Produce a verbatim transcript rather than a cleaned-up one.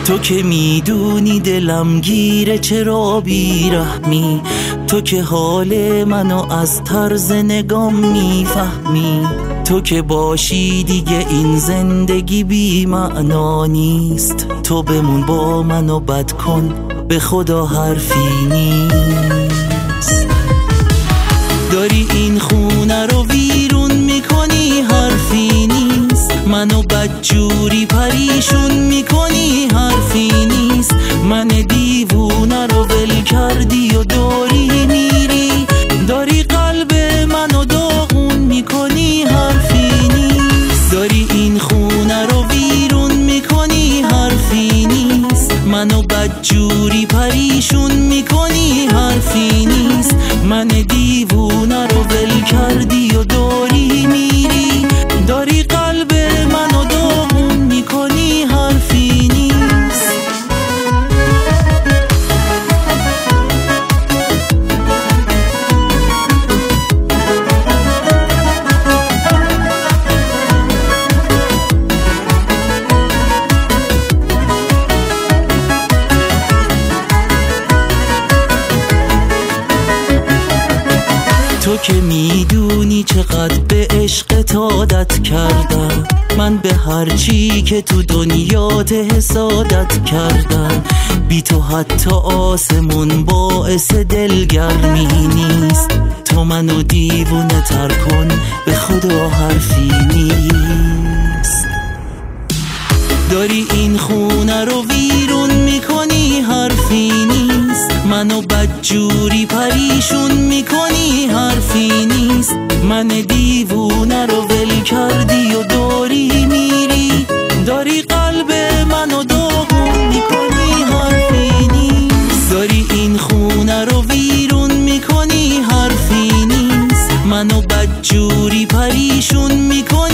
تو که میدونی دلم گیره چرا بیرحمی، تو که حال منو از طرز نگام میفهمی، تو که باشی دیگه این زندگی بی معنا نیست، تو بمون با منو بد کن به خدا حرفی نیست. داری این خونه رو ویرون میکنی حرفی نیست، منو بدجوری پریشون میکنی حرفی نیست، من دیوونه رو ول کردی و داری میری، داری قلب منو داغون میکنی حرفی نیست. داری این خونه رو ویرون میکنی حرفی نیست، منو بدجوری پریشون میکنی حرفی نیست، من دیوونه رو ول کردی و داری میری، داری قلب منو داغون میکنی حرفی نیست. تو که میدونی چقدر به عشقت عادت کردم، من به هر چی که تو دنیات حسادت کردم، بی تو حتی آسمون باعث دلگرمی نیست، تو منو دیوونه تر کن به خدا حرفی نیست. داری این خونه رو ویرون میکنی حرفی نیست، منو بدجوری پریشون میکنی حرفی نیست، من دیوونه رو ول کردی و داری میری، داری قلب منو داغون میکنی حرفی نیست. داری این خونه رو ویرون میکنی حرفی نیست، منو بدجوری پریشون میکنی